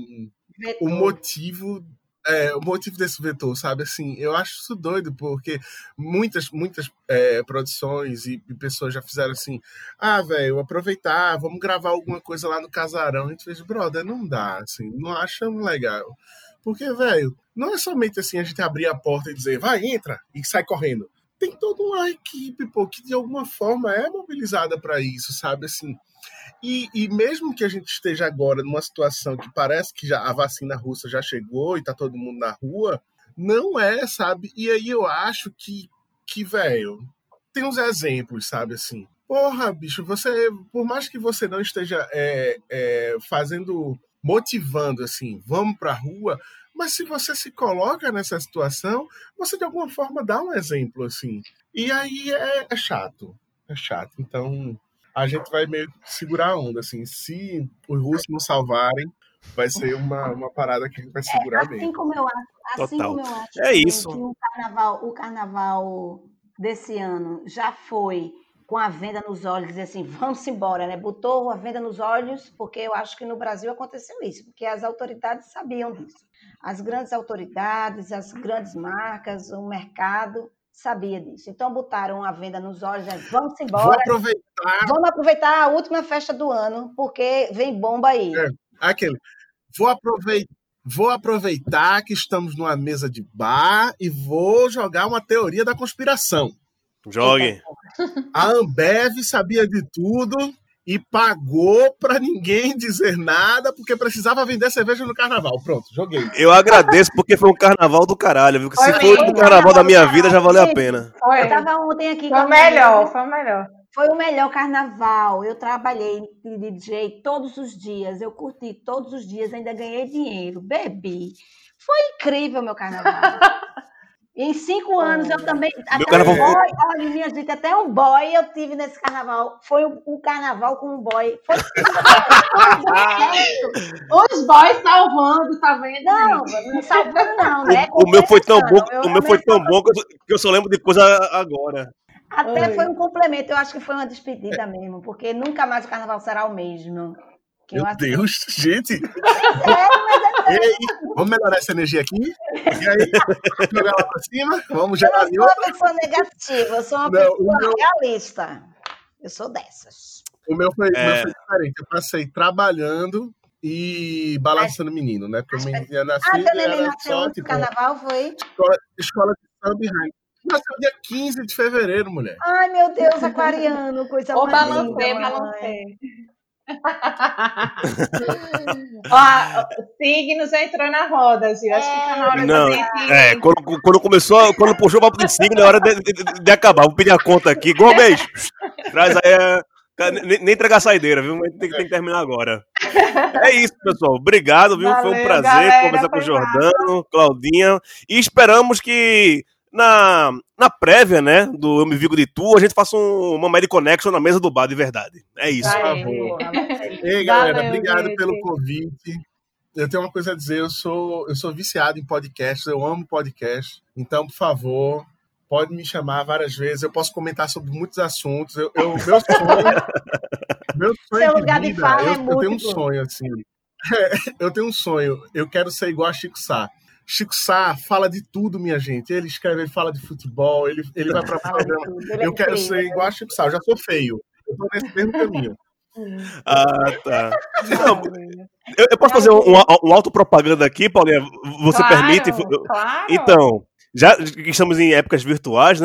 S6: o motivo... É, o motivo desse vetor, sabe? Assim, eu acho isso doido, porque muitas, muitas é, produções e, e pessoas já fizeram assim, ah, velho, aproveitar, vamos gravar alguma coisa lá no Casarão. A gente fez, brother, não dá, assim, não achamos legal. Porque, velho, não é somente assim a gente abrir a porta e dizer, vai, entra, e sai correndo. Tem toda uma equipe, pô, que de alguma forma é mobilizada para isso, sabe? Assim, E, e mesmo que a gente esteja agora numa situação que parece que já a vacina russa já chegou e tá todo mundo na rua, não é, sabe? E aí eu acho que, que velho, tem uns exemplos, sabe, assim. Porra, bicho, você, por mais que você não esteja é, é, fazendo, motivando, assim, vamos pra rua, mas se você se coloca nessa situação, você de alguma forma dá um exemplo, assim. E aí é, é chato, é chato. Então... a gente vai meio que segurar a onda, assim. Se os russos não salvarem, vai ser uma, uma parada que a gente vai segurar
S5: é, assim
S6: bem.
S5: Como eu acho, assim
S2: Total.
S5: como eu acho
S2: É isso.
S5: que o carnaval, o carnaval desse ano já foi com a venda nos olhos, dizer assim, vamos embora, né? Botou a venda nos olhos, porque eu acho que no Brasil aconteceu isso, porque as autoridades sabiam disso. As grandes autoridades, as grandes marcas, o mercado... sabia disso. Então botaram a venda nos olhos, né? Vamos embora.
S6: Vou aproveitar.
S5: Vamos aproveitar a última festa do ano, porque vem bomba aí.
S6: É, aquele. Vou aproveitar, vou aproveitar que estamos numa mesa de bar e vou jogar uma teoria da conspiração.
S2: Jogue.
S6: A Ambev sabia de tudo e pagou para ninguém dizer nada porque precisava vender cerveja no carnaval. Pronto, joguei.
S2: Eu agradeço porque foi um carnaval do caralho, viu? Se
S1: Foi
S2: foi
S1: mesmo.
S2: o carnaval da minha vida, já valeu a pena.
S1: Foi.
S5: Eu estava ontem aqui.
S1: Foi o
S5: com a
S1: melhor,
S5: minha-
S1: foi o melhor.
S5: Foi o melhor carnaval. Eu trabalhei de D J todos os dias. Eu curti todos os dias. Ainda ganhei dinheiro. Bebi. Foi incrível meu carnaval. Em cinco anos eu também. Até
S2: carnaval-
S5: um boy, olha, minha gente, até um boy eu tive nesse carnaval. Foi um, um carnaval com um boy. Foi
S1: Os boys salvando, tá vendo?
S5: Não, não salvando, não, né?
S2: O, o meu foi tão bom,
S5: Compensando.
S2: o meu foi tão bom que eu, que eu só lembro de coisa agora.
S5: Até
S1: Oi.
S5: foi um complemento, eu acho que foi uma despedida mesmo, porque nunca mais o carnaval será o mesmo. Que eu
S6: Meu
S5: acho que-
S6: Deus, gente.
S5: É, mas é
S6: E aí, vamos melhorar essa energia aqui? E aí, jogar lá pra cima? Vamos
S5: eu
S6: gerar
S5: não
S6: de
S5: sou
S6: outro?
S5: uma pessoa negativa, eu sou uma
S6: Não,
S5: pessoa
S6: o meu-
S5: realista. Eu sou dessas.
S6: O meu foi, o
S2: É.
S6: meu foi diferente. Eu passei trabalhando e balançando menino, né? Porque o menino ia
S5: Ah,
S6: nascer
S5: teu neném
S6: era
S5: nasceu
S6: só,
S5: no
S6: tipo,
S5: carnaval, foi?
S6: escola, escola de samba e raio. Nasceu dia quinze de fevereiro, mulher.
S5: Ai, meu Deus, aquariano, coisa
S1: Ou
S5: mais
S1: balancei,
S5: linda, mãe.
S1: balancei. Ó, o signo já entrou na roda, Gil. Acho que tá na hora
S2: Não,
S1: da gente...
S2: é, quando, quando começou, quando puxou o papo de signo, é hora de, de, de- de acabar. Vou pedir a conta aqui. Gomes, traz aí. a- Nem, nem entregar a saideira, viu? Mas tem, que- tem que terminar agora. É isso, pessoal. Obrigado, viu? foi um
S1: Valeu,
S2: prazer
S1: galera,
S2: conversar com o
S1: foi
S2: Jordano, Claudinha. E esperamos que na, na prévia, né, do Eu Me Vigo de Tu, a gente faça um, uma Mad Connection na mesa do bar de verdade. É isso.
S1: Vai.
S6: favor.
S5: Porra, você-
S6: Ei, galera,
S1: Valeu,
S6: obrigado
S1: gente.
S6: pelo convite. Eu tenho uma coisa a dizer, eu sou, eu sou viciado em podcasts, eu amo podcast. Então, por favor, pode me chamar várias vezes. Eu posso comentar sobre muitos assuntos. Eu, eu, meu sonho, meu sonho
S5: Seu
S6: de
S5: lugar de
S6: vida,
S5: fala
S6: eu,
S5: é
S6: eu tenho um
S5: múltiplo.
S6: sonho, assim. Eu tenho um sonho. Eu quero ser igual a Chico Sá. Chico Sá fala de tudo, minha gente. Ele escreve, ele fala de futebol, ele, ele vai para
S5: Fala de
S6: programa.
S5: tudo, ele é
S6: Eu quero
S5: incrível.
S6: ser igual a Chico Sá. Eu já sou feio. Eu tô nesse mesmo caminho.
S2: Ah, tá. Não, eu, eu posso fazer um, um, um autopropaganda aqui, Paulinha? Você
S1: Claro,
S2: permite?
S1: Claro.
S2: Então, já que estamos em épocas virtuais, né?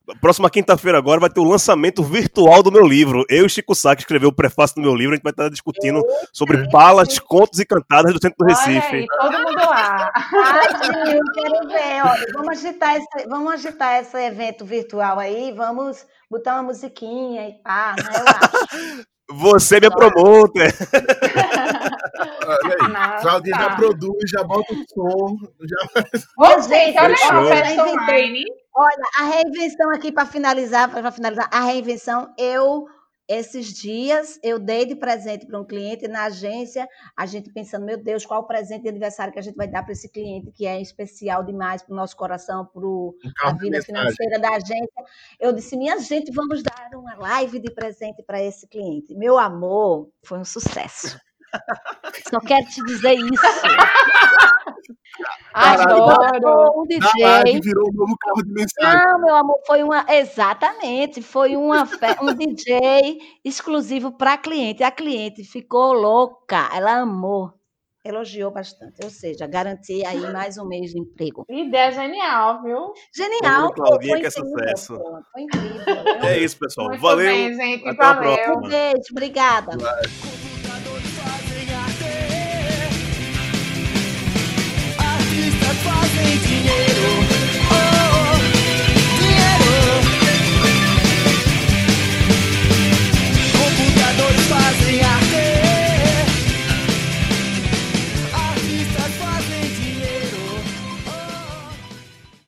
S2: Próxima quinta-feira agora vai ter o lançamento virtual do meu livro. Eu e Chico Sá, que escreveu o prefácio do meu livro, a gente vai estar discutindo sobre balas, contos e cantadas do centro do Recife.
S1: Olha aí, todo mundo lá.
S5: Ai, eu quero ver. Olha, vamos agitar esse, vamos agitar esse evento virtual aí, vamos botar uma musiquinha e pá, né? Eu acho.
S2: Você é minha promoter.
S6: Olha aí.
S1: Nossa.
S6: Claudinha já produz, já bota o som. Já...
S1: Ô, gente, olha aí,
S2: Fechou.
S1: uma festa online.
S5: Olha, a reinvenção aqui para finalizar, para finalizar, a reinvenção, eu esses dias eu dei de presente para um cliente na agência, a gente pensando, meu Deus, qual o presente de aniversário que a gente vai dar para esse cliente que é especial demais para o nosso coração, para a vida financeira da agência. Eu disse, minha gente, vamos dar uma live de presente para esse cliente. Meu amor, foi um sucesso. Só quero te dizer isso.
S1: Adoro.
S5: Um D
S6: Na
S5: J.
S6: live virou um novo carro de mensagem.
S5: Não, meu amor, foi uma. Exatamente, foi uma fe... um D J exclusivo para cliente. A cliente ficou louca, ela amou, elogiou bastante. Ou seja, garanti aí mais um mês de emprego.
S1: Ideia genial, viu?
S5: Genial,
S2: Ô, Claudinha,
S5: pô,
S2: que é
S5: foi
S2: sucesso.
S5: Pô, foi incrível.
S2: É isso, pessoal.
S1: Muito
S2: Valeu.
S1: bem, gente.
S2: Até a
S1: Valeu.
S2: próxima.
S5: Um beijo, obrigada.
S6: Vai.